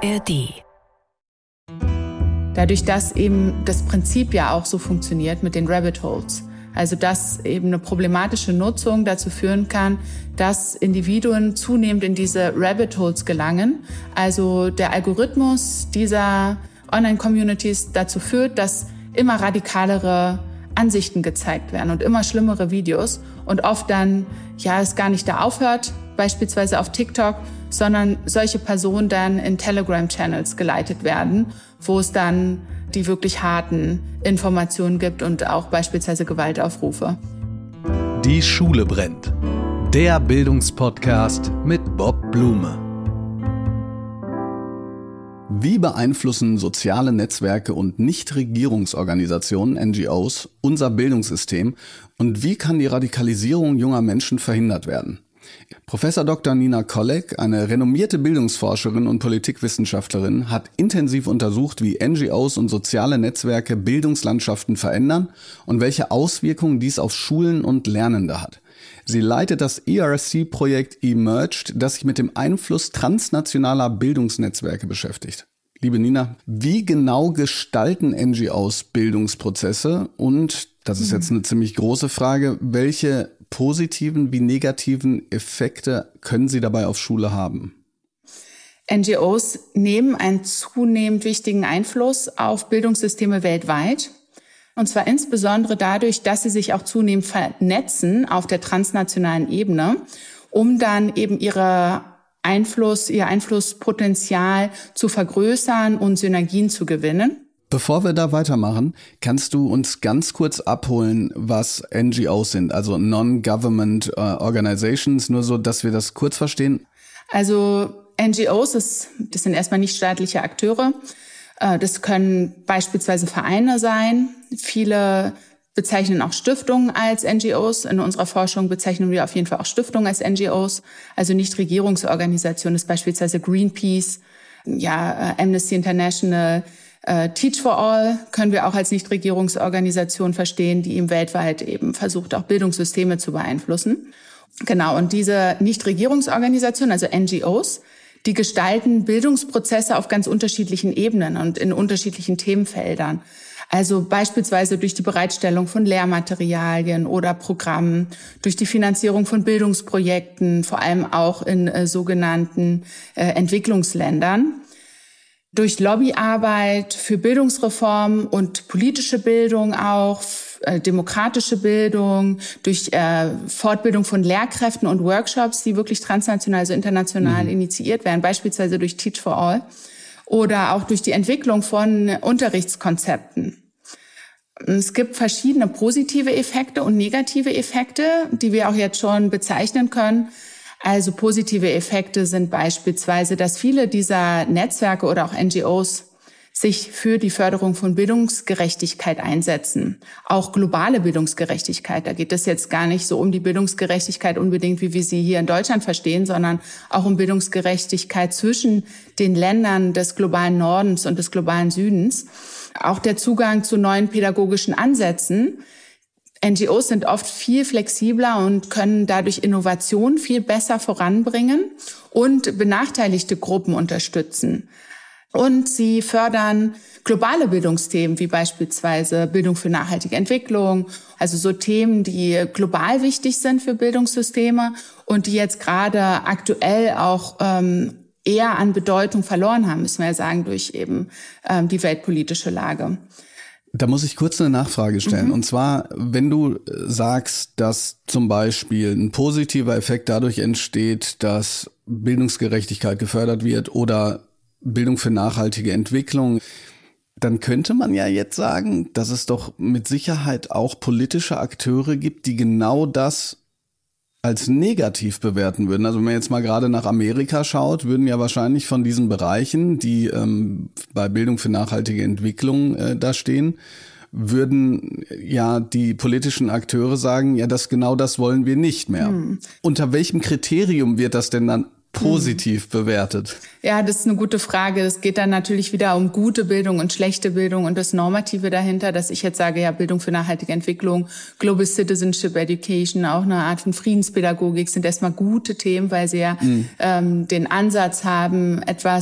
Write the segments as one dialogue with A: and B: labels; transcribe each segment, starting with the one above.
A: ARD.
B: Dadurch, dass eben das Prinzip ja auch so funktioniert mit den Rabbit Holes, also dass eben eine problematische Nutzung dazu führen kann, dass Individuen zunehmend in diese Rabbit Holes gelangen. Also der Algorithmus dieser Online-Communities dazu führt, dass immer radikalere Ansichten gezeigt werden und immer schlimmere Videos und oft dann, es gar nicht da aufhört, beispielsweise auf TikTok, sondern solche Personen dann in Telegram-Channels geleitet werden, wo es dann die wirklich harten Informationen gibt und auch beispielsweise Gewaltaufrufe.
C: Die Schule brennt. Der Bildungspodcast mit Bob Blume. Wie beeinflussen soziale Netzwerke und Nichtregierungsorganisationen, NGOs, unser Bildungssystem und wie kann die Radikalisierung junger Menschen verhindert werden? Professor Dr. Nina Kolleg, eine renommierte Bildungsforscherin und Politikwissenschaftlerin, hat intensiv untersucht, wie NGOs und soziale Netzwerke Bildungslandschaften verändern und welche Auswirkungen dies auf Schulen und Lernende hat. Sie leitet das ERC-Projekt Emerged, das sich mit dem Einfluss transnationaler Bildungsnetzwerke beschäftigt. Liebe Nina, wie genau gestalten NGOs Bildungsprozesse? Und, das ist jetzt eine ziemlich große Frage, welche positiven wie negativen Effekte können sie dabei auf Schule haben?
B: NGOs nehmen einen zunehmend wichtigen Einfluss auf Bildungssysteme weltweit. Und zwar insbesondere dadurch, dass sie sich auch zunehmend vernetzen auf der transnationalen Ebene, um dann eben ihr Einflusspotenzial zu vergrößern und Synergien zu gewinnen.
C: Bevor wir da weitermachen, kannst du uns ganz kurz abholen, was NGOs sind, also Non-Government Organizations, nur so, dass wir das kurz verstehen?
B: Also NGOs, das sind erstmal nichtstaatliche Akteure. Das können beispielsweise Vereine sein. Viele bezeichnen auch Stiftungen als NGOs. In unserer Forschung bezeichnen wir auf jeden Fall auch Stiftungen als NGOs. Also Nichtregierungsorganisationen ist beispielsweise Greenpeace, Amnesty International, Teach for All können wir auch als Nichtregierungsorganisation verstehen, die eben weltweit eben versucht, auch Bildungssysteme zu beeinflussen. Genau, und diese Nichtregierungsorganisationen, also NGOs, die gestalten Bildungsprozesse auf ganz unterschiedlichen Ebenen und in unterschiedlichen Themenfeldern. Also beispielsweise durch die Bereitstellung von Lehrmaterialien oder Programmen, durch die Finanzierung von Bildungsprojekten, vor allem auch in sogenannten Entwicklungsländern. Durch Lobbyarbeit für Bildungsreform und politische Bildung auch, demokratische Bildung, durch Fortbildung von Lehrkräften und Workshops, die wirklich transnational, also international initiiert werden, beispielsweise durch Teach for All oder auch durch die Entwicklung von Unterrichtskonzepten. Es gibt verschiedene positive Effekte und negative Effekte, die wir auch jetzt schon bezeichnen können. Also positive Effekte sind beispielsweise, dass viele dieser Netzwerke oder auch NGOs sich für die Förderung von Bildungsgerechtigkeit einsetzen. Auch globale Bildungsgerechtigkeit. Da geht es jetzt gar nicht so um die Bildungsgerechtigkeit unbedingt, wie wir sie hier in Deutschland verstehen, sondern auch um Bildungsgerechtigkeit zwischen den Ländern des globalen Nordens und des globalen Südens. Auch der Zugang zu neuen pädagogischen Ansätzen. NGOs sind oft viel flexibler und können dadurch Innovation viel besser voranbringen und benachteiligte Gruppen unterstützen. Und sie fördern globale Bildungsthemen, wie beispielsweise Bildung für nachhaltige Entwicklung, also so Themen, die global wichtig sind für Bildungssysteme und die jetzt gerade aktuell auch eher an Bedeutung verloren haben, müssen wir ja sagen, durch eben die weltpolitische Lage.
C: Da muss ich kurz eine Nachfrage stellen. Und zwar, wenn du sagst, dass zum Beispiel ein positiver Effekt dadurch entsteht, dass Bildungsgerechtigkeit gefördert wird oder Bildung für nachhaltige Entwicklung, dann könnte man ja jetzt sagen, dass es doch mit Sicherheit auch politische Akteure gibt, die genau das als negativ bewerten würden. Also wenn man jetzt mal gerade nach Amerika schaut, würden ja wahrscheinlich von diesen Bereichen, die bei Bildung für nachhaltige Entwicklung da stehen, würden ja die politischen Akteure sagen, ja, genau das wollen wir nicht mehr. Unter welchem Kriterium wird das denn dann positiv bewertet?
B: Ja, das ist eine gute Frage. Es geht dann natürlich wieder um gute Bildung und schlechte Bildung und das Normative dahinter, dass ich jetzt sage, ja, Bildung für nachhaltige Entwicklung, Global Citizenship Education, auch eine Art von Friedenspädagogik sind erstmal gute Themen, weil sie ja den Ansatz haben, etwas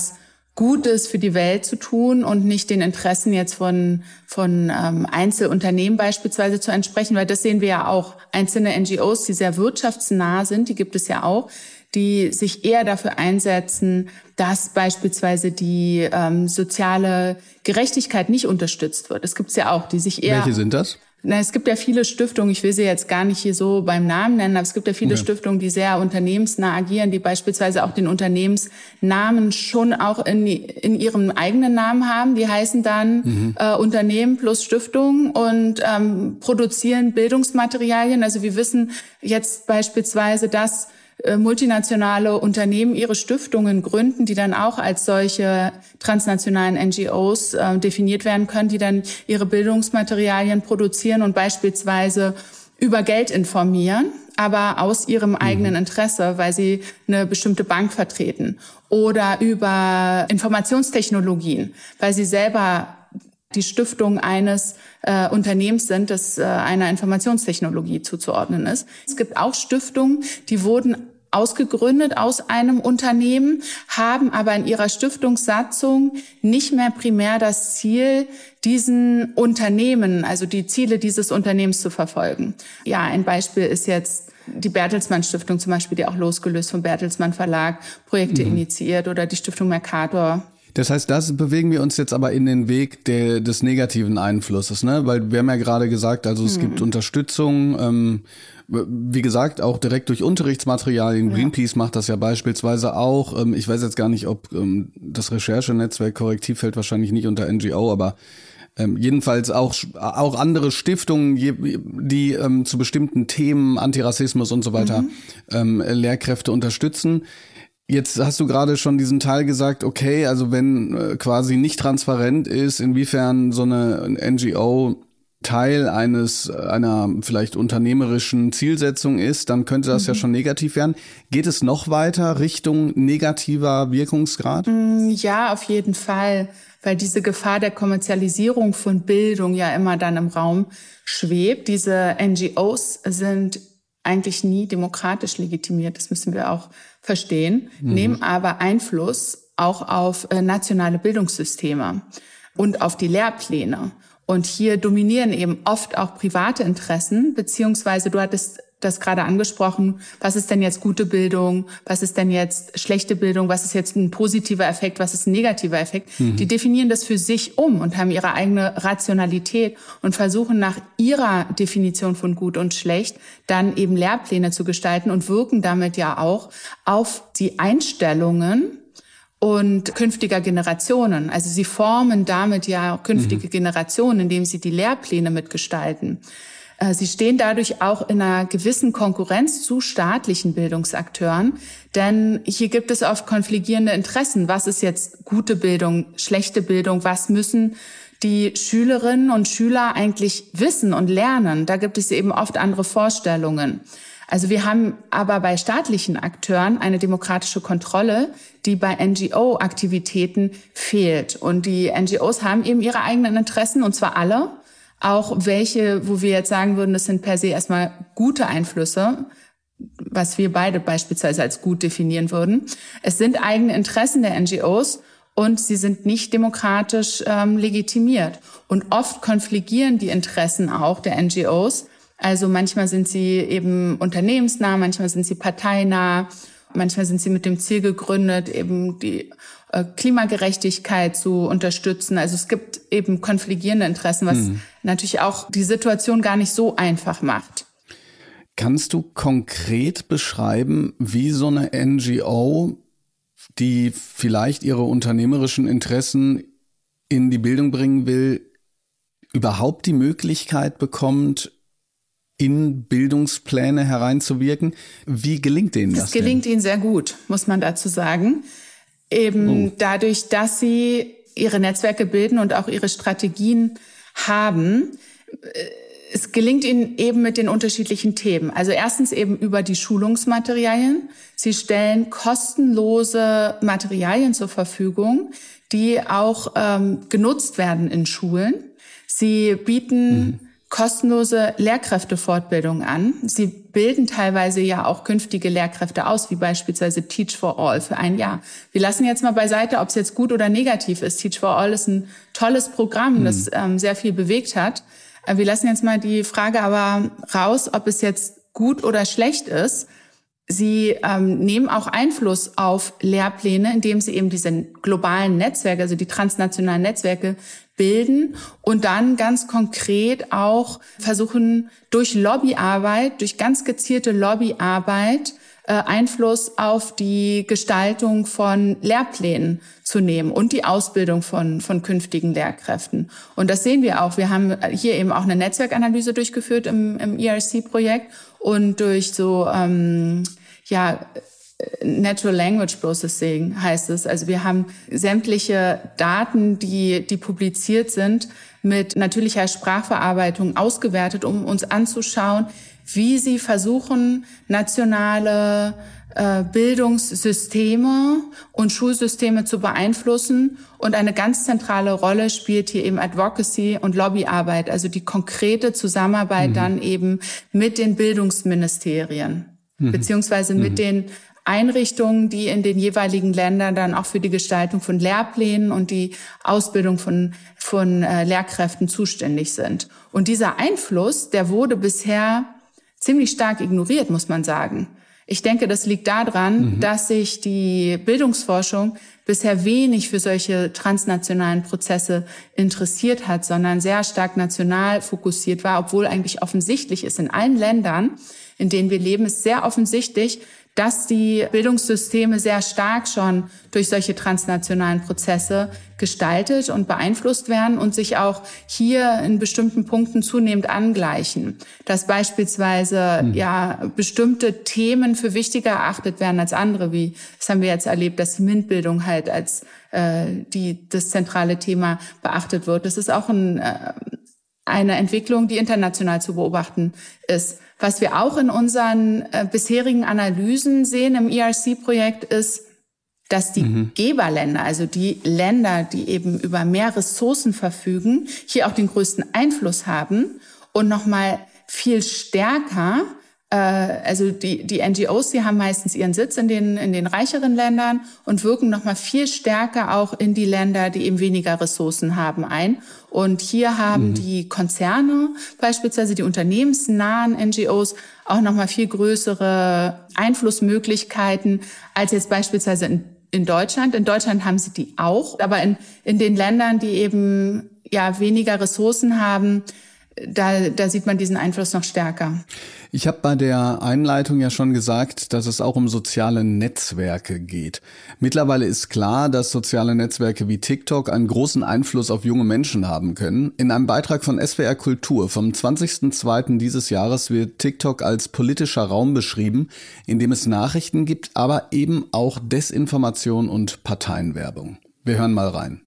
B: Gutes für die Welt zu tun und nicht den Interessen jetzt von Einzelunternehmen beispielsweise zu entsprechen, weil das sehen wir ja auch. Einzelne NGOs, die sehr wirtschaftsnah sind, die gibt es ja auch, die sich eher dafür einsetzen, dass beispielsweise die soziale Gerechtigkeit nicht unterstützt wird. Es gibt es ja auch, die sich eher...
C: Welche sind das?
B: Es gibt ja viele Stiftungen, ich will sie jetzt gar nicht hier so beim Namen nennen, aber es gibt ja viele Stiftungen, die sehr unternehmensnah agieren, die beispielsweise auch den Unternehmensnamen schon auch in ihrem eigenen Namen haben. Die heißen dann Unternehmen plus Stiftung und produzieren Bildungsmaterialien. Also wir wissen jetzt beispielsweise, dass multinationale Unternehmen ihre Stiftungen gründen, die dann auch als solche transnationalen NGOs definiert werden können, die dann ihre Bildungsmaterialien produzieren und beispielsweise über Geld informieren, aber aus ihrem eigenen Interesse, weil sie eine bestimmte Bank vertreten, oder über Informationstechnologien, weil sie selber die Stiftung eines Unternehmens sind, das einer Informationstechnologie zuzuordnen ist. Es gibt auch Stiftungen, die wurden ausgegründet aus einem Unternehmen, haben aber in ihrer Stiftungssatzung nicht mehr primär das Ziel, diesen Unternehmen, also die Ziele dieses Unternehmens zu verfolgen. Ja, ein Beispiel ist jetzt die Bertelsmann Stiftung zum Beispiel, die auch losgelöst vom Bertelsmann Verlag Projekte initiiert, oder die Stiftung Mercator.
C: Das heißt, das bewegen wir uns jetzt aber in den Weg des negativen Einflusses, ne? Weil wir haben ja gerade gesagt, also es gibt Unterstützung, wie gesagt, auch direkt durch Unterrichtsmaterialien. Greenpeace macht das ja beispielsweise auch. Ich weiß jetzt gar nicht, ob das Recherchenetzwerk Korrektiv fällt wahrscheinlich nicht unter NGO, aber jedenfalls auch andere Stiftungen, die zu bestimmten Themen, Antirassismus und so weiter, Lehrkräfte unterstützen. Jetzt hast du gerade schon diesen Teil gesagt, okay, also wenn quasi nicht transparent ist, inwiefern so eine NGO Teil einer vielleicht unternehmerischen Zielsetzung ist, dann könnte das ja schon negativ werden. Geht es noch weiter Richtung negativer Wirkungsgrad?
B: Ja, auf jeden Fall, weil diese Gefahr der Kommerzialisierung von Bildung ja immer dann im Raum schwebt. Diese NGOs sind eigentlich nie demokratisch legitimiert, das müssen wir auch verstehen, nehmen aber Einfluss auch auf nationale Bildungssysteme und auf die Lehrpläne. Und hier dominieren eben oft auch private Interessen, beziehungsweise du hattest das gerade angesprochen, was ist denn jetzt gute Bildung, was ist denn jetzt schlechte Bildung, was ist jetzt ein positiver Effekt, was ist ein negativer Effekt. Die definieren das für sich und haben ihre eigene Rationalität und versuchen nach ihrer Definition von gut und schlecht dann eben Lehrpläne zu gestalten und wirken damit ja auch auf die Einstellungen und künftiger Generationen. Also sie formen damit ja auch künftige Generationen, indem sie die Lehrpläne mitgestalten. Sie stehen dadurch auch in einer gewissen Konkurrenz zu staatlichen Bildungsakteuren, denn hier gibt es oft konfligierende Interessen. Was ist jetzt gute Bildung, schlechte Bildung? Was müssen die Schülerinnen und Schüler eigentlich wissen und lernen? Da gibt es eben oft andere Vorstellungen. Also wir haben aber bei staatlichen Akteuren eine demokratische Kontrolle, die bei NGO-Aktivitäten fehlt. Und die NGOs haben eben ihre eigenen Interessen, und zwar alle. Auch welche, wo wir jetzt sagen würden, das sind per se erstmal gute Einflüsse, was wir beide beispielsweise als gut definieren würden. Es sind eigene Interessen der NGOs und sie sind nicht demokratisch legitimiert. Und oft konfligieren die Interessen auch der NGOs. Also manchmal sind sie eben unternehmensnah, manchmal sind sie parteinah, manchmal sind sie mit dem Ziel gegründet, eben die Klimagerechtigkeit zu unterstützen. Also es gibt eben konfligierende Interessen, was natürlich auch die Situation gar nicht so einfach macht.
C: Kannst du konkret beschreiben, wie so eine NGO, die vielleicht ihre unternehmerischen Interessen in die Bildung bringen will, überhaupt die Möglichkeit bekommt, in Bildungspläne hereinzuwirken? Wie gelingt denen das?
B: Das gelingt ihnen sehr gut, muss man dazu sagen. Eben dadurch, dass sie ihre Netzwerke bilden und auch ihre Strategien haben. Es gelingt ihnen eben mit den unterschiedlichen Themen. Also erstens eben über die Schulungsmaterialien. Sie stellen kostenlose Materialien zur Verfügung, die auch genutzt werden in Schulen. Sie bieten kostenlose Lehrkräftefortbildung an. Sie bilden teilweise ja auch künftige Lehrkräfte aus, wie beispielsweise Teach for All für ein Jahr. Wir lassen jetzt mal beiseite, ob es jetzt gut oder negativ ist. Teach for All ist ein tolles Programm, das sehr viel bewegt hat. Wir lassen jetzt mal die Frage aber raus, ob es jetzt gut oder schlecht ist. Sie nehmen auch Einfluss auf Lehrpläne, indem sie eben diese globalen Netzwerke, also die transnationalen Netzwerke bilden und dann ganz konkret auch versuchen, durch Lobbyarbeit, durch ganz gezielte Lobbyarbeit Einfluss auf die Gestaltung von Lehrplänen zu nehmen und die Ausbildung von künftigen Lehrkräften. Und das sehen wir auch. Wir haben hier eben auch eine Netzwerkanalyse durchgeführt im ERC-Projekt und durch so Natural Language Processing heißt es. Also wir haben sämtliche Daten, die publiziert sind, mit natürlicher Sprachverarbeitung ausgewertet, um uns anzuschauen, wie sie versuchen, nationale Bildungssysteme und Schulsysteme zu beeinflussen. Und eine ganz zentrale Rolle spielt hier eben Advocacy und Lobbyarbeit, also die konkrete Zusammenarbeit dann eben mit den Bildungsministerien, beziehungsweise mit den Einrichtungen, die in den jeweiligen Ländern dann auch für die Gestaltung von Lehrplänen und die Ausbildung von Lehrkräften zuständig sind. Und dieser Einfluss, der wurde bisher ziemlich stark ignoriert, muss man sagen. Ich denke, das liegt daran, dass sich die Bildungsforschung bisher wenig für solche transnationalen Prozesse interessiert hat, sondern sehr stark national fokussiert war, obwohl eigentlich offensichtlich ist, in allen Ländern, in denen wir leben, ist sehr offensichtlich, dass die Bildungssysteme sehr stark schon durch solche transnationalen Prozesse gestaltet und beeinflusst werden und sich auch hier in bestimmten Punkten zunehmend angleichen. Dass beispielsweise bestimmte Themen für wichtiger erachtet werden als andere, wie das haben wir jetzt erlebt, dass die MINT-Bildung halt als das zentrale Thema beachtet wird. Das ist auch eine Entwicklung, die international zu beobachten ist. Was wir auch in unseren bisherigen Analysen sehen im ERC-Projekt ist, dass die Geberländer, also die Länder, die eben über mehr Ressourcen verfügen, hier auch den größten Einfluss haben und nochmal viel stärker, also die NGOs, die haben meistens ihren Sitz in den reicheren Ländern und wirken nochmal viel stärker auch in die Länder, die eben weniger Ressourcen haben, ein. Und hier haben die Konzerne, beispielsweise die unternehmensnahen NGOs, auch nochmal viel größere Einflussmöglichkeiten als jetzt beispielsweise in Deutschland. In Deutschland haben sie die auch, aber in den Ländern, die eben weniger Ressourcen haben, da sieht man diesen Einfluss noch stärker.
C: Ich habe bei der Einleitung ja schon gesagt, dass es auch um soziale Netzwerke geht. Mittlerweile ist klar, dass soziale Netzwerke wie TikTok einen großen Einfluss auf junge Menschen haben können. In einem Beitrag von SWR Kultur vom 20.02. dieses Jahres wird TikTok als politischer Raum beschrieben, in dem es Nachrichten gibt, aber eben auch Desinformation und Parteienwerbung. Wir hören mal rein.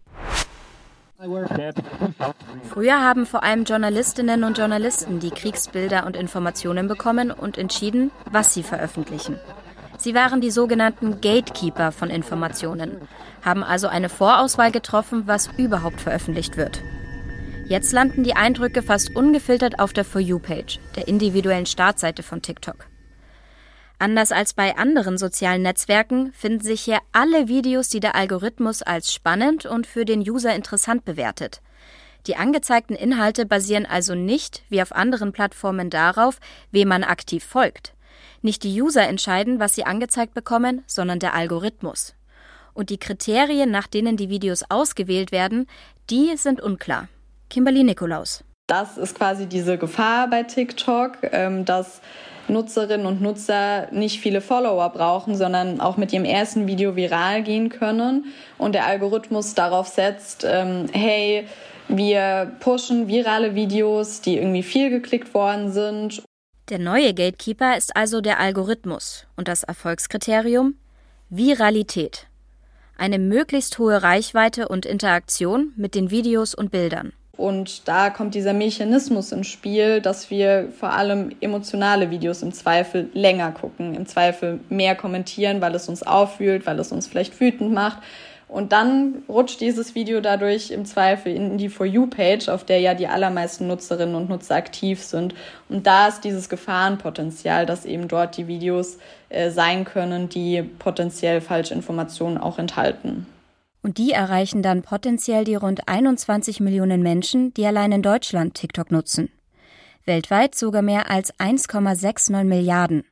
A: Früher haben vor allem Journalistinnen und Journalisten die Kriegsbilder und Informationen bekommen und entschieden, was sie veröffentlichen. Sie waren die sogenannten Gatekeeper von Informationen, haben also eine Vorauswahl getroffen, was überhaupt veröffentlicht wird. Jetzt landen die Eindrücke fast ungefiltert auf der For You-Page, der individuellen Startseite von TikTok. Anders als bei anderen sozialen Netzwerken finden sich hier alle Videos, die der Algorithmus als spannend und für den User interessant bewertet. Die angezeigten Inhalte basieren also nicht, wie auf anderen Plattformen, darauf, wem man aktiv folgt. Nicht die User entscheiden, was sie angezeigt bekommen, sondern der Algorithmus. Und die Kriterien, nach denen die Videos ausgewählt werden, die sind unklar. Kimberly Nikolaus.
D: Das ist quasi diese Gefahr bei TikTok, dass Nutzerinnen und Nutzer nicht viele Follower brauchen, sondern auch mit ihrem ersten Video viral gehen können und der Algorithmus darauf setzt, hey, wir pushen virale Videos, die irgendwie viel geklickt worden sind.
A: Der neue Gatekeeper ist also der Algorithmus und das Erfolgskriterium Viralität. Eine möglichst hohe Reichweite und Interaktion mit den Videos und Bildern.
D: Und da kommt dieser Mechanismus ins Spiel, dass wir vor allem emotionale Videos im Zweifel länger gucken, im Zweifel mehr kommentieren, weil es uns aufwühlt, weil es uns vielleicht wütend macht. Und dann rutscht dieses Video dadurch im Zweifel in die For You-Page, auf der ja die allermeisten Nutzerinnen und Nutzer aktiv sind. Und da ist dieses Gefahrenpotenzial, dass eben dort die Videos sein können, die potenziell Falschinformationen auch enthalten.
A: Und die erreichen dann potenziell die rund 21 Millionen Menschen, die allein in Deutschland TikTok nutzen. Weltweit sogar mehr als 1,69 Milliarden.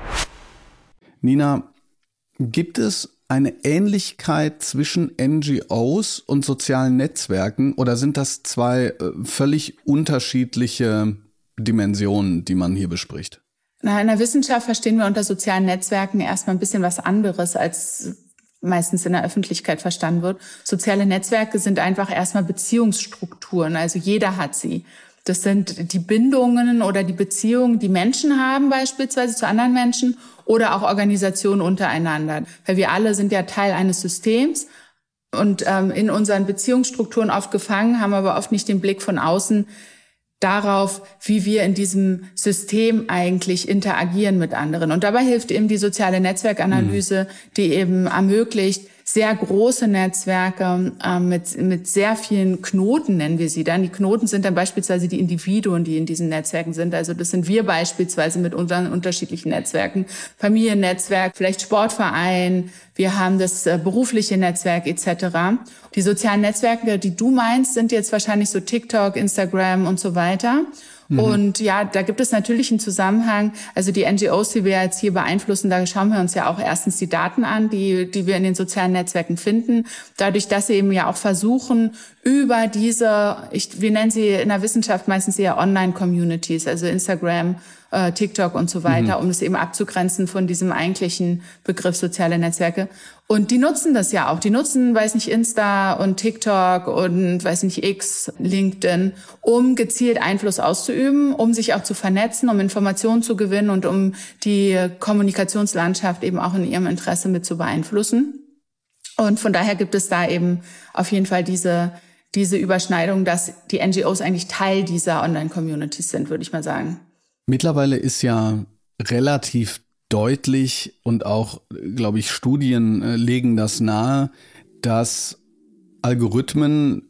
C: Nina, gibt es eine Ähnlichkeit zwischen NGOs und sozialen Netzwerken oder sind das zwei völlig unterschiedliche Dimensionen, die man hier bespricht?
B: Na, in der Wissenschaft verstehen wir unter sozialen Netzwerken erstmal ein bisschen was anderes, als meistens in der Öffentlichkeit verstanden wird. Soziale Netzwerke sind einfach erstmal Beziehungsstrukturen, also jeder hat sie. Das sind die Bindungen oder die Beziehungen, die Menschen haben beispielsweise zu anderen Menschen oder auch Organisationen untereinander. Weil wir alle sind ja Teil eines Systems und in unseren Beziehungsstrukturen oft gefangen, haben aber oft nicht den Blick von außen darauf, wie wir in diesem System eigentlich interagieren mit anderen. Und dabei hilft eben die soziale Netzwerkanalyse, die eben ermöglicht, sehr große Netzwerke mit sehr vielen Knoten, nennen wir sie dann. Die Knoten sind dann beispielsweise die Individuen, die in diesen Netzwerken sind. Also das sind wir beispielsweise mit unseren unterschiedlichen Netzwerken. Familiennetzwerk, vielleicht Sportverein, wir haben das berufliche Netzwerk etc. Die sozialen Netzwerke, die du meinst, sind jetzt wahrscheinlich so TikTok, Instagram und so weiter. Und ja, da gibt es natürlich einen Zusammenhang. Also die NGOs, die wir jetzt hier beeinflussen, da schauen wir uns ja auch erstens die Daten an, die wir in den sozialen Netzwerken finden. Dadurch, dass sie eben ja auch versuchen, über diese, wir nennen sie in der Wissenschaft meistens eher Online-Communities, also Instagram, TikTok und so weiter, um es eben abzugrenzen von diesem eigentlichen Begriff soziale Netzwerke. Und die nutzen das ja auch. Die nutzen, Insta und TikTok und, X, LinkedIn, um gezielt Einfluss auszuüben, um sich auch zu vernetzen, um Informationen zu gewinnen und um die Kommunikationslandschaft eben auch in ihrem Interesse mit zu beeinflussen. Und von daher gibt es da eben auf jeden Fall diese Überschneidung, dass die NGOs eigentlich Teil dieser Online-Communities sind, würde ich mal sagen.
C: Mittlerweile ist ja relativ deutlich und auch, glaube ich, Studien legen das nahe, dass Algorithmen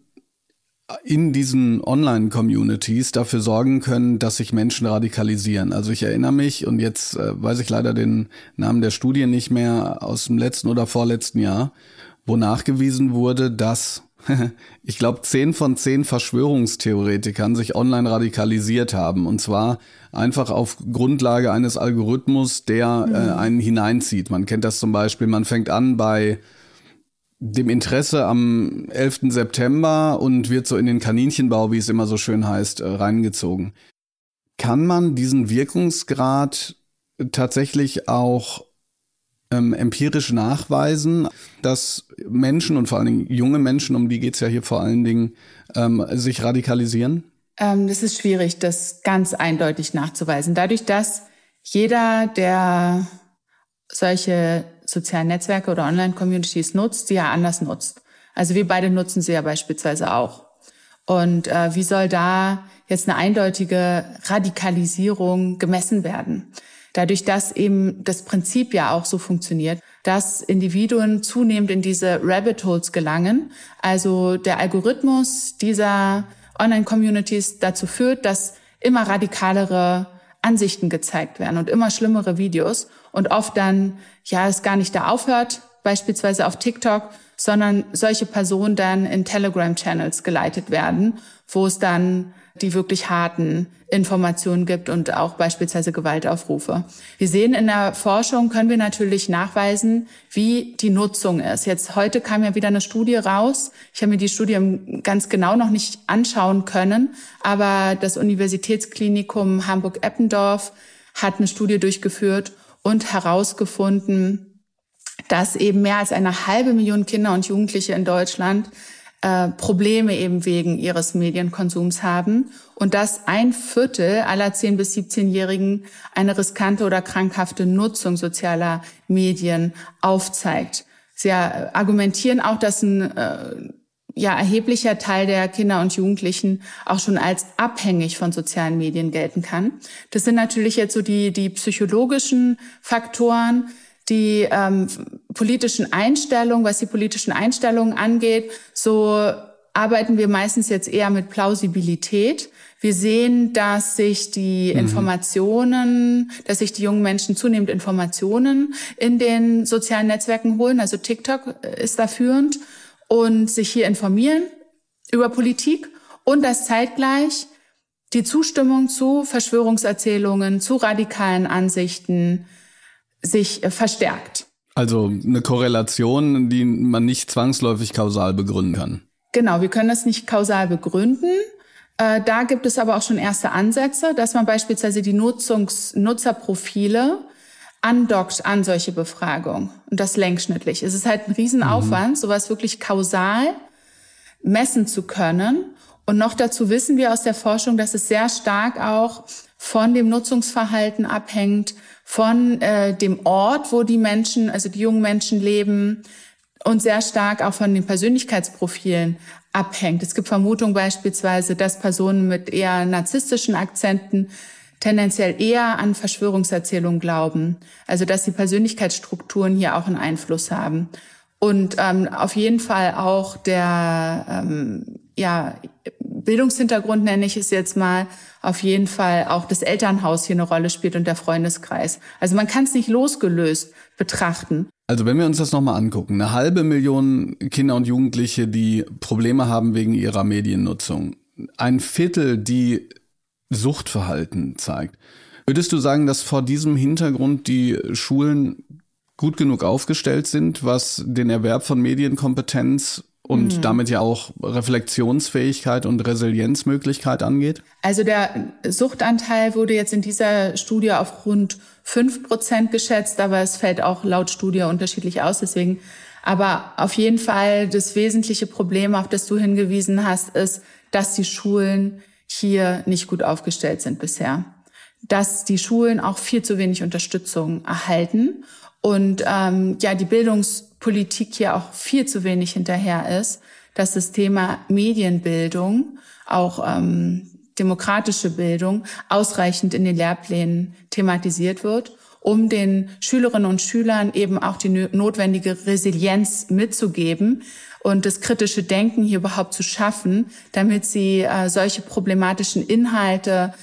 C: in diesen Online-Communities dafür sorgen können, dass sich Menschen radikalisieren. Also ich erinnere mich, und jetzt weiß ich leider den Namen der Studie nicht mehr, aus dem letzten oder vorletzten Jahr, wo nachgewiesen wurde, dass ich glaube, 10 von 10 Verschwörungstheoretikern sich online radikalisiert haben. Und zwar einfach auf Grundlage eines Algorithmus, der einen hineinzieht. Man kennt das zum Beispiel, man fängt an bei dem Interesse am 11. September und wird so in den Kaninchenbau, wie es immer so schön heißt, reingezogen. Kann man diesen Wirkungsgrad tatsächlich auch empirisch nachweisen, dass Menschen und vor allen Dingen junge Menschen, um die geht's ja hier vor allen Dingen, sich radikalisieren?
B: Das ist schwierig, das ganz eindeutig nachzuweisen. Dadurch, dass jeder, der solche sozialen Netzwerke oder Online-Communities nutzt, sie ja anders nutzt. Also wir beide nutzen sie ja beispielsweise auch. Und wie soll da jetzt eine eindeutige Radikalisierung gemessen werden? Dadurch, dass eben das Prinzip ja auch so funktioniert, dass Individuen zunehmend in diese Rabbit Holes gelangen. Also der Algorithmus dieser Online-Communities dazu führt, dass immer radikalere Ansichten gezeigt werden und immer schlimmere Videos und oft dann, es gar nicht da aufhört, beispielsweise auf TikTok, sondern solche Personen dann in Telegram-Channels geleitet werden, wo es dann die wirklich harten Informationen gibt und auch beispielsweise Gewaltaufrufe. Wir sehen in der Forschung, können wir natürlich nachweisen, wie die Nutzung ist. Jetzt heute kam ja wieder eine Studie raus. Ich habe mir die Studie ganz genau noch nicht anschauen können, aber das Universitätsklinikum Hamburg-Eppendorf hat eine Studie durchgeführt und herausgefunden, dass eben mehr als 500.000 Kinder und Jugendliche in Deutschland Probleme eben wegen ihres Medienkonsums haben und dass 1/4 aller 10- bis 17-Jährigen eine riskante oder krankhafte Nutzung sozialer Medien aufzeigt. Sie argumentieren auch, dass ein erheblicher Teil der Kinder und Jugendlichen auch schon als abhängig von sozialen Medien gelten kann. Das sind natürlich jetzt so die psychologischen Faktoren. die politischen Einstellungen, was die politischen Einstellungen angeht, so arbeiten wir meistens jetzt eher mit Plausibilität. Wir sehen, dass sich die Informationen, dass sich die jungen Menschen zunehmend Informationen in den sozialen Netzwerken holen. Also TikTok ist da führend und sich hier informieren über Politik und dass zeitgleich die Zustimmung zu Verschwörungserzählungen, zu radikalen Ansichten sich verstärkt.
C: Also eine Korrelation, die man nicht zwangsläufig kausal begründen kann.
B: Genau, wir können das nicht kausal begründen. Da gibt es aber auch schon erste Ansätze, dass man beispielsweise die Nutzerprofile andockt an solche Befragungen und das längsschnittlich. Es ist halt ein Riesenaufwand, sowas wirklich kausal messen zu können. Und noch dazu wissen wir aus der Forschung, dass es sehr stark auch von dem Nutzungsverhalten abhängt, von dem Ort, wo die Menschen, also die jungen Menschen leben, und sehr stark auch von den Persönlichkeitsprofilen abhängt. Es gibt Vermutungen beispielsweise, dass Personen mit eher narzisstischen Akzenten tendenziell eher an Verschwörungserzählungen glauben. Also dass die Persönlichkeitsstrukturen hier auch einen Einfluss haben. Und auf jeden Fall auch der Bildungshintergrund, nenne ich es jetzt mal, auf jeden Fall auch das Elternhaus hier eine Rolle spielt und der Freundeskreis. Also man kann es nicht losgelöst betrachten.
C: Also wenn wir uns das nochmal angucken, 500.000 Kinder und Jugendliche, die Probleme haben wegen ihrer Mediennutzung, 1/4, die Suchtverhalten zeigt. Würdest du sagen, dass vor diesem Hintergrund die Schulen gut genug aufgestellt sind, was den Erwerb von Medienkompetenz und damit ja auch Reflexionsfähigkeit und Resilienzmöglichkeit angeht?
B: Also der Suchtanteil wurde jetzt in dieser Studie auf rund 5% geschätzt, aber es fällt auch laut Studie unterschiedlich aus, deswegen. Aber auf jeden Fall das wesentliche Problem, auf das du hingewiesen hast, ist, dass die Schulen hier nicht gut aufgestellt sind bisher. Dass die Schulen auch viel zu wenig Unterstützung erhalten und die Bildungspolitik hier auch viel zu wenig hinterher ist, dass das Thema Medienbildung, auch demokratische Bildung, ausreichend in den Lehrplänen thematisiert wird, um den Schülerinnen und Schülern eben auch die notwendige Resilienz mitzugeben und das kritische Denken hier überhaupt zu schaffen, damit sie solche problematischen Inhalte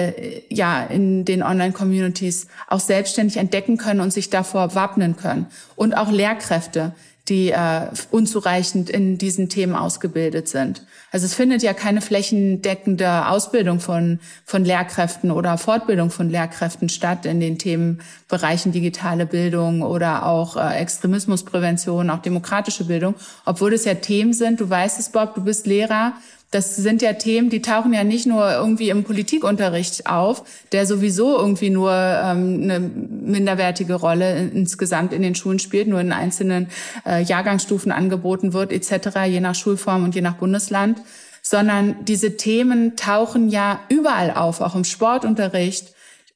B: in den Online-Communities auch selbstständig entdecken können und sich davor wappnen können. Und auch Lehrkräfte, die unzureichend in diesen Themen ausgebildet sind. Also es findet ja keine flächendeckende Ausbildung von Lehrkräften oder Fortbildung von Lehrkräften statt in den Themenbereichen digitale Bildung oder auch Extremismusprävention, auch demokratische Bildung, obwohl es ja Themen sind, du weißt es, Bob, du bist Lehrer. Das sind ja Themen, die tauchen ja nicht nur irgendwie im Politikunterricht auf, der sowieso irgendwie nur eine minderwertige Rolle insgesamt in den Schulen spielt, nur in einzelnen Jahrgangsstufen angeboten wird etc., je nach Schulform und je nach Bundesland, sondern diese Themen tauchen ja überall auf, auch im Sportunterricht,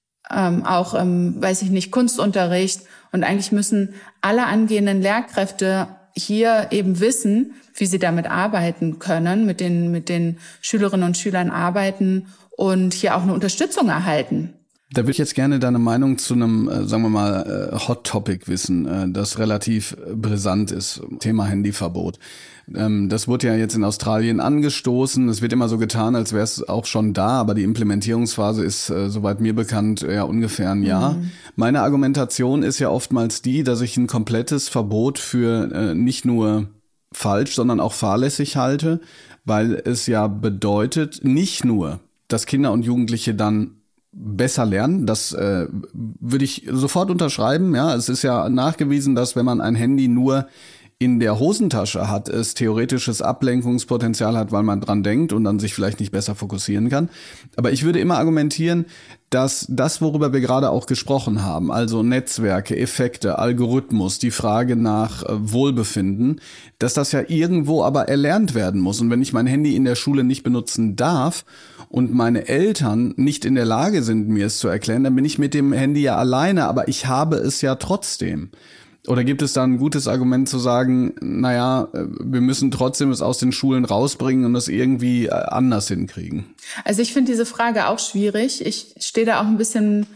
B: auch im, Kunstunterricht. Und eigentlich müssen alle angehenden Lehrkräfte hier eben wissen, wie sie damit arbeiten können, mit den Schülerinnen und Schülern arbeiten und hier auch eine Unterstützung erhalten.
C: Da würde ich jetzt gerne deine Meinung zu einem, sagen wir mal, Hot Topic wissen, das relativ brisant ist, Thema Handyverbot. Das wurde ja jetzt in Australien angestoßen. Es wird immer so getan, als wäre es auch schon da, aber die Implementierungsphase ist, soweit mir bekannt, ja ungefähr ein Jahr. Meine Argumentation ist ja oftmals die, dass ich ein komplettes Verbot für nicht nur falsch, sondern auch fahrlässig halte, weil es ja bedeutet, nicht nur, dass Kinder und Jugendliche dann besser lernen, das würde ich sofort unterschreiben. Ja, es ist ja nachgewiesen, dass wenn man ein Handy nur in der Hosentasche hat, es theoretisches Ablenkungspotenzial hat, weil man dran denkt und dann sich vielleicht nicht besser fokussieren kann. Aber ich würde immer argumentieren, dass das, worüber wir gerade auch gesprochen haben, also Netzwerke, Effekte, Algorithmus, die Frage nach Wohlbefinden, dass das ja irgendwo aber erlernt werden muss. Und wenn ich mein Handy in der Schule nicht benutzen darf und meine Eltern nicht in der Lage sind, mir es zu erklären, dann bin ich mit dem Handy ja alleine, aber ich habe es ja trotzdem. Oder gibt es da ein gutes Argument zu sagen, naja, wir müssen trotzdem es aus den Schulen rausbringen und es irgendwie anders hinkriegen?
B: Also ich finde diese Frage auch schwierig. Ich stehe da auch ein bisschen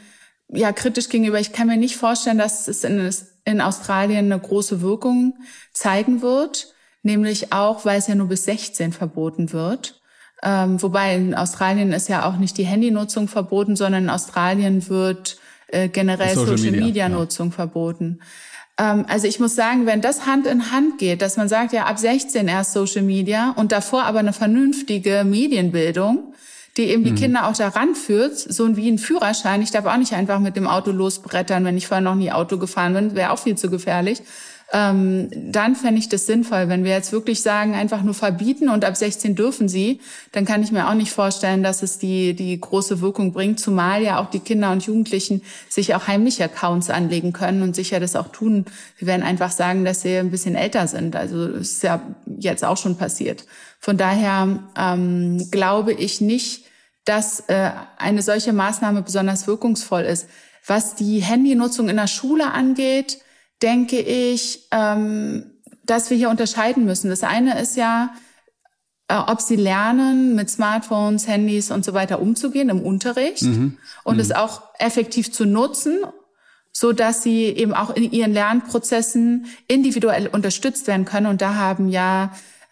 B: kritisch gegenüber. Ich kann mir nicht vorstellen, dass es in Australien eine große Wirkung zeigen wird, nämlich auch, weil es ja nur bis 16 verboten wird. Wobei in Australien ist ja auch nicht die Handynutzung verboten, sondern in Australien wird generell Social-Media-Nutzung verboten. Also ich muss sagen, wenn das Hand in Hand geht, dass man sagt, ja ab 16 erst Social Media und davor aber eine vernünftige Medienbildung, die eben die Kinder auch daran führt, so wie ein Führerschein. Ich darf auch nicht einfach mit dem Auto losbrettern, wenn ich vorher noch nie Auto gefahren bin, wäre auch viel zu gefährlich. Dann fände ich das sinnvoll. Wenn wir jetzt wirklich sagen, einfach nur verbieten und ab 16 dürfen sie, dann kann ich mir auch nicht vorstellen, dass es die große Wirkung bringt, zumal ja auch die Kinder und Jugendlichen sich auch heimlich Accounts anlegen können und sicher das auch tun. Sie werden einfach sagen, dass sie ein bisschen älter sind. Also das ist ja jetzt auch schon passiert. Von daher glaube ich nicht, dass eine solche Maßnahme besonders wirkungsvoll ist. Was die Handynutzung in der Schule angeht, denke ich, dass wir hier unterscheiden müssen. Das eine ist ja, ob sie lernen, mit Smartphones, Handys und so weiter umzugehen im Unterricht und es auch effektiv zu nutzen, so dass sie eben auch in ihren Lernprozessen individuell unterstützt werden können. Und da haben ja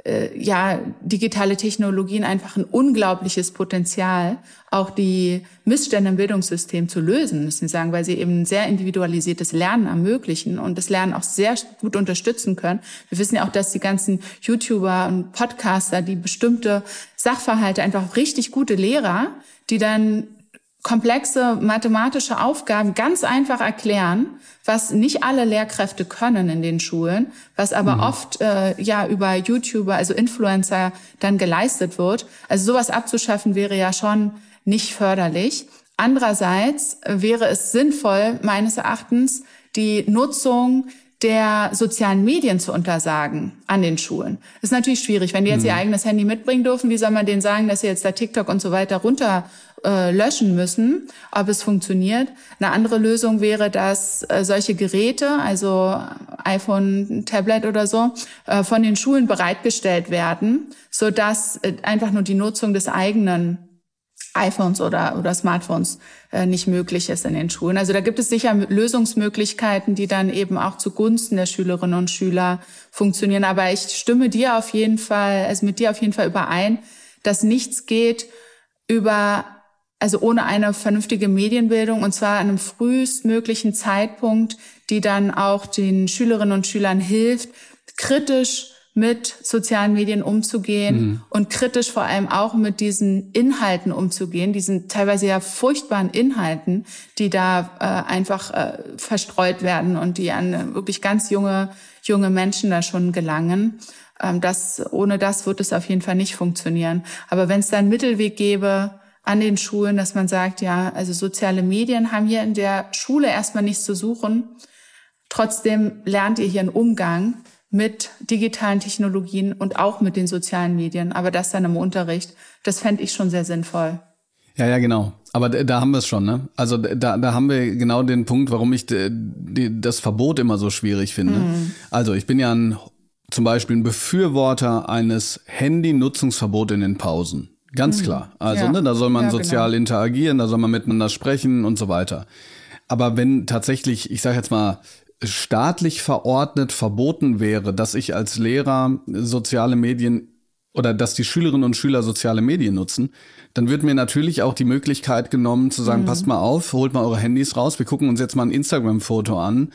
B: digitale Technologien einfach ein unglaubliches Potenzial, auch die Missstände im Bildungssystem zu lösen, müssen wir sagen, weil sie eben ein sehr individualisiertes Lernen ermöglichen und das Lernen auch sehr gut unterstützen können. Wir wissen ja auch, dass die ganzen YouTuber und Podcaster, die bestimmte Sachverhalte, einfach richtig gute Lehrer, die dann komplexe mathematische Aufgaben ganz einfach erklären, was nicht alle Lehrkräfte können in den Schulen, was aber oft über YouTuber, also Influencer, dann geleistet wird. Also sowas abzuschaffen wäre ja schon nicht förderlich. Andererseits wäre es sinnvoll, meines Erachtens, die Nutzung der sozialen Medien zu untersagen an den Schulen. Das ist natürlich schwierig. Wenn die jetzt ihr eigenes Handy mitbringen dürfen, wie soll man denen sagen, dass sie jetzt da TikTok und so weiter löschen müssen, ob es funktioniert. Eine andere Lösung wäre, dass solche Geräte, also iPhone, Tablet oder so, von den Schulen bereitgestellt werden, sodass einfach nur die Nutzung des eigenen iPhones oder Smartphones nicht möglich ist in den Schulen. Also da gibt es sicher Lösungsmöglichkeiten, die dann eben auch zugunsten der Schülerinnen und Schüler funktionieren. Aber ich stimme mit dir auf jeden Fall überein, dass nichts geht ohne eine vernünftige Medienbildung, und zwar an einem frühestmöglichen Zeitpunkt, die dann auch den Schülerinnen und Schülern hilft, kritisch mit sozialen Medien umzugehen und kritisch vor allem auch mit diesen Inhalten umzugehen, diesen teilweise ja furchtbaren Inhalten, die da einfach verstreut werden und die an wirklich ganz junge Menschen da schon gelangen. Ohne das wird es auf jeden Fall nicht funktionieren. Aber wenn es da einen Mittelweg gäbe an den Schulen, dass man sagt, ja, also soziale Medien haben hier in der Schule erstmal nichts zu suchen, trotzdem lernt ihr hier einen Umgang mit digitalen Technologien und auch mit den sozialen Medien, aber das dann im Unterricht, das fände ich schon sehr sinnvoll.
C: Ja, genau. Aber da haben wir es schon, ne? Also da haben wir genau den Punkt, warum ich das Verbot immer so schwierig finde. Also ich bin ja zum Beispiel ein Befürworter eines Handy-Nutzungsverbots in den Pausen. Ganz klar. Also da soll man sozial interagieren, da soll man miteinander sprechen und so weiter. Aber wenn tatsächlich, ich sage jetzt mal, staatlich verordnet verboten wäre, dass ich als Lehrer soziale Medien oder dass die Schülerinnen und Schüler soziale Medien nutzen, dann wird mir natürlich auch die Möglichkeit genommen zu sagen, passt mal auf, holt mal eure Handys raus, wir gucken uns jetzt mal ein Instagram-Foto an,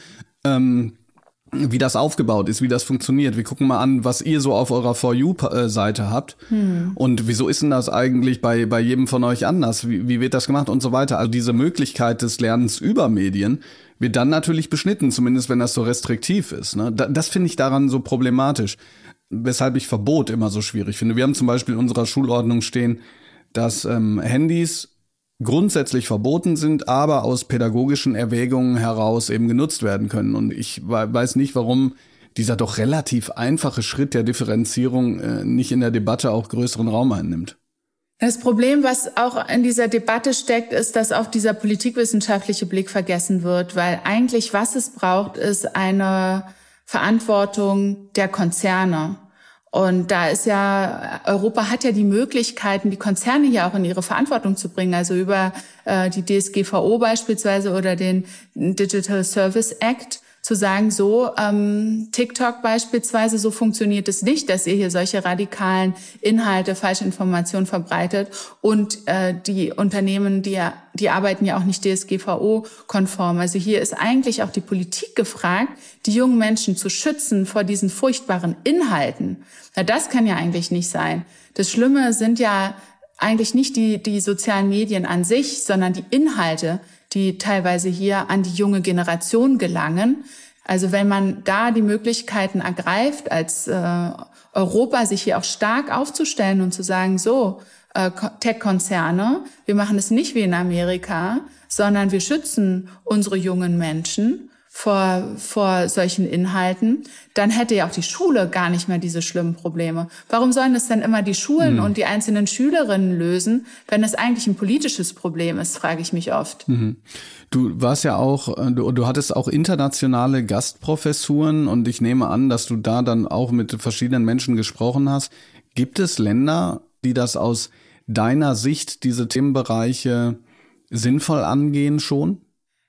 C: wie das aufgebaut ist, wie das funktioniert. Wir gucken mal an, was ihr so auf eurer For You-Seite habt. Und wieso ist denn das eigentlich bei jedem von euch anders? Wie wird das gemacht und so weiter? Also diese Möglichkeit des Lernens über Medien wird dann natürlich beschnitten, zumindest wenn das so restriktiv ist. Ne? Das finde ich daran so problematisch, weshalb ich Verbot immer so schwierig finde. Wir haben zum Beispiel in unserer Schulordnung stehen, dass Handys grundsätzlich verboten sind, aber aus pädagogischen Erwägungen heraus eben genutzt werden können. Und ich weiß nicht, warum dieser doch relativ einfache Schritt der Differenzierung nicht in der Debatte auch größeren Raum einnimmt.
B: Das Problem, was auch in dieser Debatte steckt, ist, dass auch dieser politikwissenschaftliche Blick vergessen wird, weil eigentlich, was es braucht, ist eine Verantwortung der Konzerne. Und da ist ja, Europa hat ja die Möglichkeiten, die Konzerne hier auch in ihre Verantwortung zu bringen, also über die DSGVO beispielsweise oder den Digital Service Act, zu sagen, so, TikTok beispielsweise, so funktioniert es nicht, dass ihr hier solche radikalen Inhalte, falsche Informationen verbreitet. Und die Unternehmen, die arbeiten ja auch nicht DSGVO-konform. Also hier ist eigentlich auch die Politik gefragt, die jungen Menschen zu schützen vor diesen furchtbaren Inhalten. Na, das kann ja eigentlich nicht sein. Das Schlimme sind ja eigentlich nicht die sozialen Medien an sich, sondern die Inhalte, die teilweise hier an die junge Generation gelangen. Also wenn man da die Möglichkeiten ergreift, als Europa sich hier auch stark aufzustellen und zu sagen, so, Tech-Konzerne, wir machen es nicht wie in Amerika, sondern wir schützen unsere jungen Menschen vor solchen Inhalten, dann hätte ja auch die Schule gar nicht mehr diese schlimmen Probleme. Warum sollen das denn immer die Schulen und die einzelnen Schülerinnen lösen, wenn es eigentlich ein politisches Problem ist, frage ich mich oft.
C: Du warst ja auch, du hattest auch internationale Gastprofessuren und ich nehme an, dass du da dann auch mit verschiedenen Menschen gesprochen hast. Gibt es Länder, die das aus deiner Sicht, diese Themenbereiche sinnvoll angehen schon?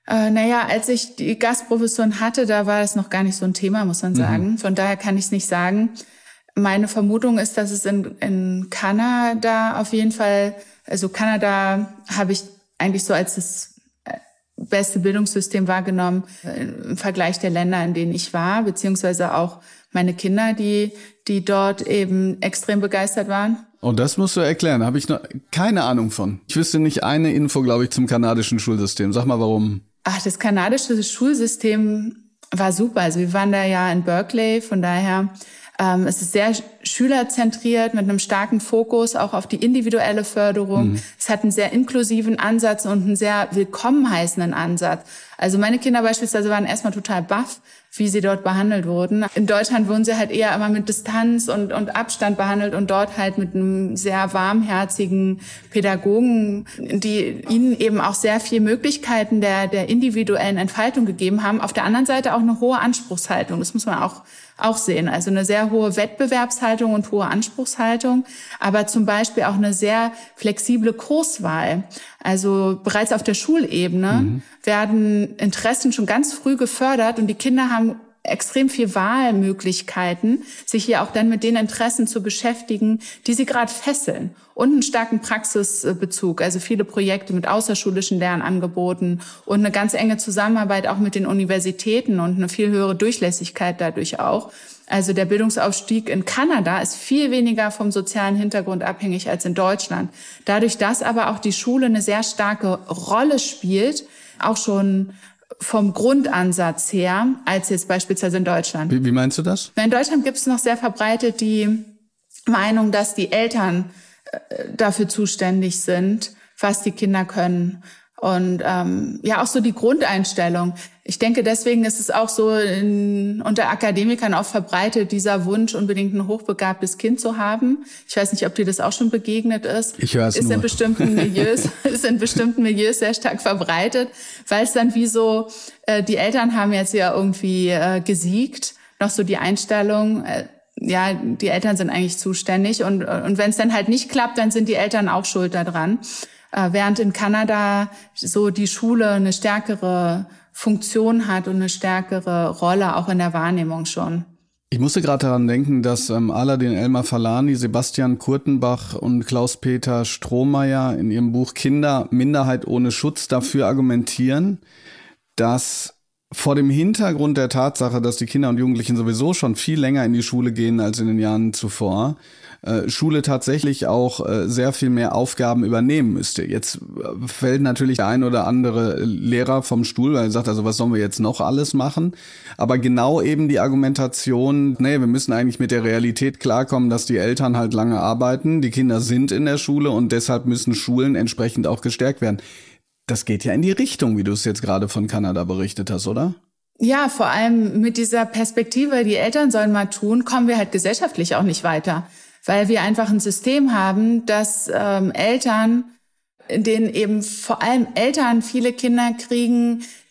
B: Als ich die Gastprofessuren hatte, da war das noch gar nicht so ein Thema, muss man sagen. Von daher kann ich es nicht sagen. Meine Vermutung ist, dass es in Kanada auf jeden Fall, also Kanada habe ich eigentlich so als das beste Bildungssystem wahrgenommen im Vergleich der Länder, in denen ich war, beziehungsweise auch meine Kinder, die dort eben extrem begeistert waren.
C: Oh, das musst du erklären. Habe ich noch keine Ahnung von. Ich wüsste nicht eine Info, glaube ich, zum kanadischen Schulsystem. Sag mal, warum?
B: Das kanadische Schulsystem war super. Also wir waren da ja in Berkeley, von daher es ist sehr schülerzentriert mit einem starken Fokus auch auf die individuelle Förderung. Es hat einen sehr inklusiven Ansatz und einen sehr willkommen heißenden Ansatz. Also meine Kinder beispielsweise waren erstmal total baff, wie sie dort behandelt wurden. In Deutschland wurden sie halt eher immer mit Distanz und Abstand behandelt und dort halt mit einem sehr warmherzigen Pädagogen, die ihnen eben auch sehr viel Möglichkeiten der individuellen Entfaltung gegeben haben. Auf der anderen Seite auch eine hohe Anspruchshaltung. Das muss man auch sehen. Also eine sehr hohe Wettbewerbshaltung und hohe Anspruchshaltung, aber zum Beispiel auch eine sehr flexible Kurswahl. Also bereits auf der Schulebene werden Interessen schon ganz früh gefördert und die Kinder haben extrem viel Wahlmöglichkeiten, sich hier auch dann mit den Interessen zu beschäftigen, die sie gerade fesseln. Und einen starken Praxisbezug, also viele Projekte mit außerschulischen Lernangeboten und eine ganz enge Zusammenarbeit auch mit den Universitäten und eine viel höhere Durchlässigkeit dadurch auch. Also der Bildungsaufstieg in Kanada ist viel weniger vom sozialen Hintergrund abhängig als in Deutschland. Dadurch, dass aber auch die Schule eine sehr starke Rolle spielt, auch schon vom Grundansatz her, als jetzt beispielsweise in Deutschland.
C: Wie meinst du das?
B: In Deutschland gibt es noch sehr verbreitet die Meinung, dass die Eltern dafür zuständig sind, was die Kinder können. Und auch so die Grundeinstellung. Ich denke, deswegen ist es auch so unter Akademikern auch verbreitet, dieser Wunsch, unbedingt ein hochbegabtes Kind zu haben. Ich weiß nicht, ob dir das auch schon begegnet ist.
C: Ich höre es nur.
B: Ist in bestimmten Milieux sehr stark verbreitet, weil es dann wie so, die Eltern haben jetzt ja irgendwie gesiegt, noch so die Einstellung, die Eltern sind eigentlich zuständig und wenn es dann halt nicht klappt, dann sind die Eltern auch schuld daran. Während in Kanada so die Schule eine stärkere Funktion hat und eine stärkere Rolle auch in der Wahrnehmung schon.
C: Ich musste gerade daran denken, dass Aladin Elmar-Falani, Sebastian Kurtenbach und Klaus-Peter Strohmeier in ihrem Buch Kinder, Minderheit ohne Schutz dafür argumentieren, dass vor dem Hintergrund der Tatsache, dass die Kinder und Jugendlichen sowieso schon viel länger in die Schule gehen als in den Jahren zuvor, Schule tatsächlich auch sehr viel mehr Aufgaben übernehmen müsste. Jetzt fällt natürlich der ein oder andere Lehrer vom Stuhl, weil er sagt, also was sollen wir jetzt noch alles machen? Aber genau eben die Argumentation, wir müssen eigentlich mit der Realität klarkommen, dass die Eltern halt lange arbeiten, die Kinder sind in der Schule und deshalb müssen Schulen entsprechend auch gestärkt werden. Das geht ja in die Richtung, wie du es jetzt gerade von Kanada berichtet hast, oder?
B: Ja, vor allem mit dieser Perspektive, die Eltern sollen mal tun, kommen wir halt gesellschaftlich auch nicht weiter. Weil wir einfach ein System haben, dass Eltern, in denen eben vor allem Eltern viele Kinder kriegen, die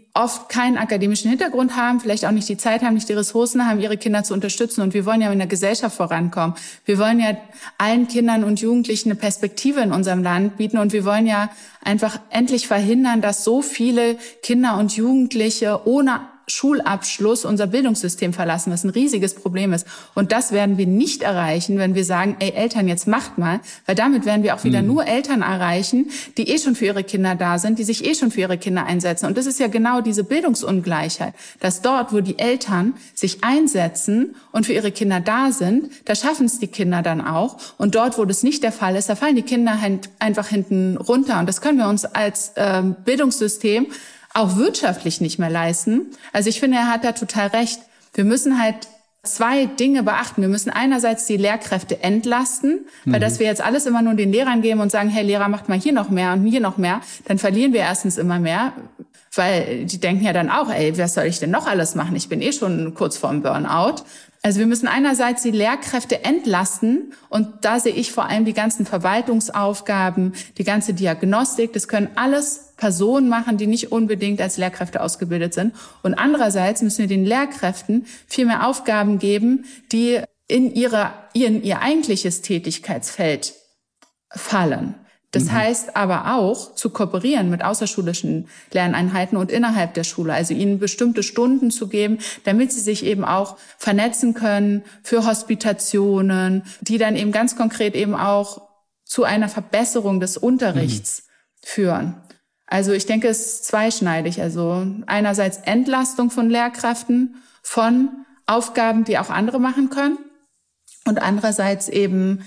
B: oft keinen akademischen Hintergrund haben, vielleicht auch nicht die Zeit haben, nicht die Ressourcen haben, ihre Kinder zu unterstützen. Und wir wollen ja in der Gesellschaft vorankommen. Wir wollen ja allen Kindern und Jugendlichen eine Perspektive in unserem Land bieten. Und wir wollen ja einfach endlich verhindern, dass so viele Kinder und Jugendliche ohne Schulabschluss unser Bildungssystem verlassen, was ein riesiges Problem ist. Und das werden wir nicht erreichen, wenn wir sagen, ey Eltern, jetzt macht mal, weil damit werden wir auch wieder nur Eltern erreichen, die schon für ihre Kinder da sind, die sich schon für ihre Kinder einsetzen. Und das ist ja genau diese Bildungsungleichheit, dass dort, wo die Eltern sich einsetzen und für ihre Kinder da sind, da schaffen es die Kinder dann auch. Und dort, wo das nicht der Fall ist, da fallen die Kinder einfach hinten runter. Und das können wir uns als Bildungssystem auch wirtschaftlich nicht mehr leisten. Also ich finde, er hat da total recht. Wir müssen halt 2 Dinge beachten. Wir müssen einerseits die Lehrkräfte entlasten, weil dass wir jetzt alles immer nur den Lehrern geben und sagen, hey Lehrer, macht mal hier noch mehr und hier noch mehr, dann verlieren wir erstens immer mehr, weil die denken ja dann auch, ey, was soll ich denn noch alles machen? Ich bin schon kurz vorm Burnout. Also wir müssen einerseits die Lehrkräfte entlasten und da sehe ich vor allem die ganzen Verwaltungsaufgaben, die ganze Diagnostik, das können alles Personen machen, die nicht unbedingt als Lehrkräfte ausgebildet sind. Und andererseits müssen wir den Lehrkräften viel mehr Aufgaben geben, die in ihr eigentliches Tätigkeitsfeld fallen. Das heißt aber auch, zu kooperieren mit außerschulischen Lerneinheiten und innerhalb der Schule, also ihnen bestimmte Stunden zu geben, damit sie sich eben auch vernetzen können für Hospitationen, die dann eben ganz konkret eben auch zu einer Verbesserung des Unterrichts führen. Also ich denke, es ist zweischneidig. Also einerseits Entlastung von Lehrkräften von Aufgaben, die auch andere machen können. Und andererseits eben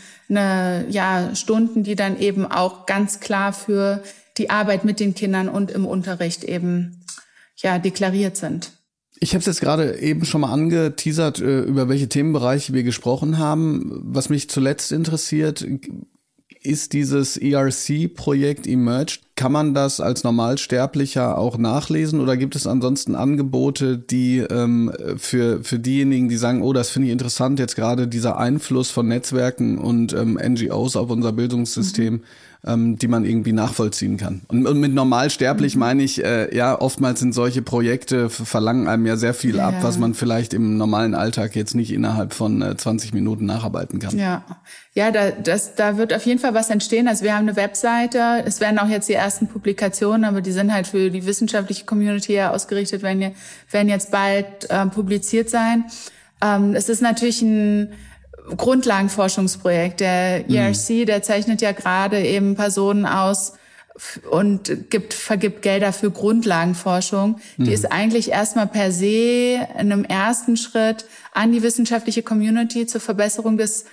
B: Stunden, die dann eben auch ganz klar für die Arbeit mit den Kindern und im Unterricht eben deklariert sind.
C: Ich habe es jetzt gerade eben schon mal angeteasert, über welche Themenbereiche wir gesprochen haben. Was mich zuletzt interessiert, ist dieses ERC-Projekt Emerge. Kann man das als Normalsterblicher auch nachlesen oder gibt es ansonsten Angebote, die für diejenigen, die sagen, oh, das finde ich interessant, jetzt gerade dieser Einfluss von Netzwerken und NGOs auf unser Bildungssystem, die man irgendwie nachvollziehen kann? Und mit normalsterblich meine ich, oftmals sind solche Projekte, verlangen einem ja sehr viel ab, was man vielleicht im normalen Alltag jetzt nicht innerhalb von 20 Minuten nacharbeiten kann.
B: Ja, da wird auf jeden Fall was entstehen. Also wir haben eine Webseite, es werden auch jetzt die ersten Publikationen, aber die sind halt für die wissenschaftliche Community ausgerichtet, werden jetzt bald publiziert sein. Es ist natürlich ein Grundlagenforschungsprojekt. Der ERC, der zeichnet ja gerade eben Personen aus und vergibt Gelder für Grundlagenforschung. Die ist eigentlich erstmal per se in einem ersten Schritt an die wissenschaftliche Community zur Verbesserung des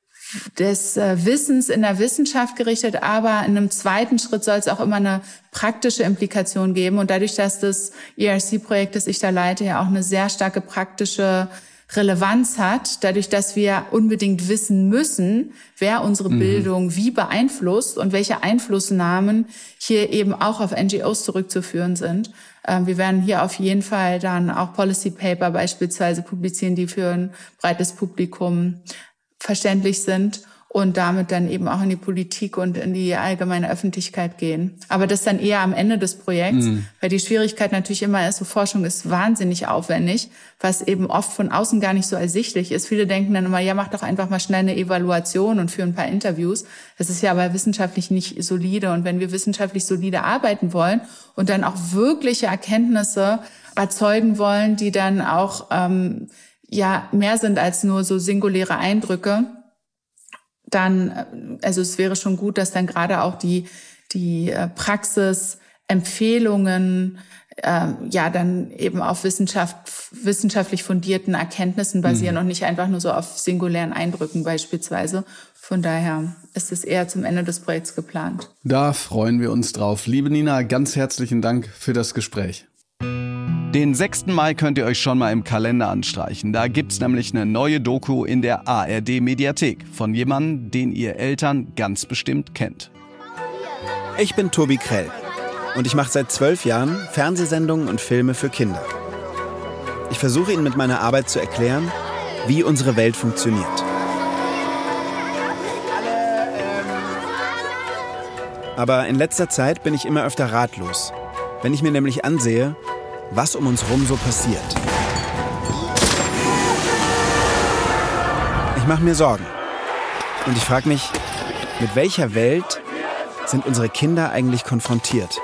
B: Wissens in der Wissenschaft gerichtet, aber in einem zweiten Schritt soll es auch immer eine praktische Implikation geben. Und dadurch, dass das ERC-Projekt, das ich da leite, ja auch eine sehr starke praktische Relevanz hat, dadurch, dass wir unbedingt wissen müssen, wer unsere Bildung wie beeinflusst und welche Einflussnahmen hier eben auch auf NGOs zurückzuführen sind. Wir werden hier auf jeden Fall dann auch Policy Paper beispielsweise publizieren, die für ein breites Publikum verständlich sind und damit dann eben auch in die Politik und in die allgemeine Öffentlichkeit gehen. Aber das dann eher am Ende des Projekts, weil die Schwierigkeit natürlich immer ist, so Forschung ist wahnsinnig aufwendig, was eben oft von außen gar nicht so ersichtlich ist. Viele denken dann immer, ja, mach doch einfach mal schnell eine Evaluation und führ ein paar Interviews. Das ist ja aber wissenschaftlich nicht solide. Und wenn wir wissenschaftlich solide arbeiten wollen und dann auch wirkliche Erkenntnisse erzeugen wollen, die dann auch mehr sind als nur so singuläre Eindrücke, dann, also es wäre schon gut, dass dann gerade auch die Praxisempfehlungen dann eben auf wissenschaftlich fundierten Erkenntnissen basieren und nicht einfach nur so auf singulären Eindrücken beispielsweise. Von daher ist es eher zum Ende des Projekts geplant.
C: Da freuen wir uns drauf. Liebe Nina, ganz herzlichen Dank für das Gespräch. Den 6. Mai könnt ihr euch schon mal im Kalender anstreichen. Da gibt's nämlich eine neue Doku in der ARD-Mediathek von jemandem, den ihr Eltern ganz bestimmt kennt.
E: Ich bin Tobi Krell und ich mache seit 12 Jahren Fernsehsendungen und Filme für Kinder. Ich versuche Ihnen mit meiner Arbeit zu erklären, wie unsere Welt funktioniert. Aber in letzter Zeit bin ich immer öfter ratlos, wenn ich mir nämlich ansehe, was um uns rum so passiert. Ich mache mir Sorgen. Und ich frage mich, mit welcher Welt sind unsere Kinder eigentlich konfrontiert?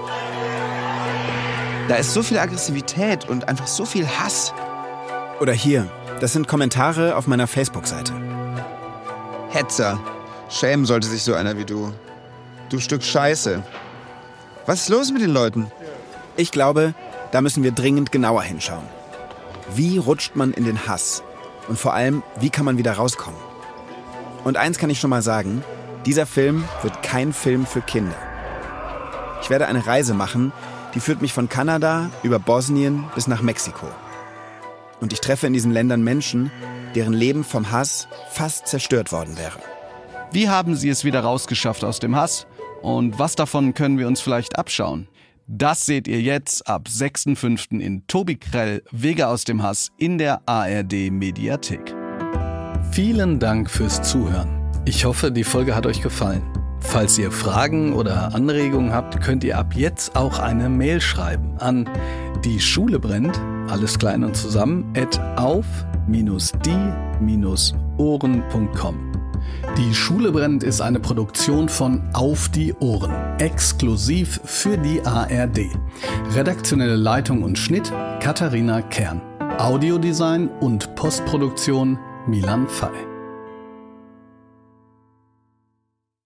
F: Da ist so viel Aggressivität und einfach so viel Hass.
E: Oder hier, das sind Kommentare auf meiner Facebook-Seite.
F: Hetzer. Schämen sollte sich so einer wie du. Du Stück Scheiße. Was ist los mit den Leuten?
E: Ich glaube, da müssen wir dringend genauer hinschauen. Wie rutscht man in den Hass? Und vor allem, wie kann man wieder rauskommen? Und eins kann ich schon mal sagen, dieser Film wird kein Film für Kinder. Ich werde eine Reise machen, die führt mich von Kanada über Bosnien bis nach Mexiko. Und ich treffe in diesen Ländern Menschen, deren Leben vom Hass fast zerstört worden wäre.
C: Wie haben sie es wieder rausgeschafft aus dem Hass? Und was davon können wir uns vielleicht abschauen? Das seht ihr jetzt ab 6.5. in Tobi Krell, Wege aus dem Hass in der ARD Mediathek. Vielen Dank fürs Zuhören. Ich hoffe, die Folge hat euch gefallen. Falls ihr Fragen oder Anregungen habt, könnt ihr ab jetzt auch eine Mail schreiben an dieschulebrennt, alles klein und zusammen, @auf-die-ohren.com. Die Schule brennt ist eine Produktion von Auf die Ohren, exklusiv für die ARD. Redaktionelle Leitung und Schnitt Katharina Kern. Audiodesign und Postproduktion Milan Fey.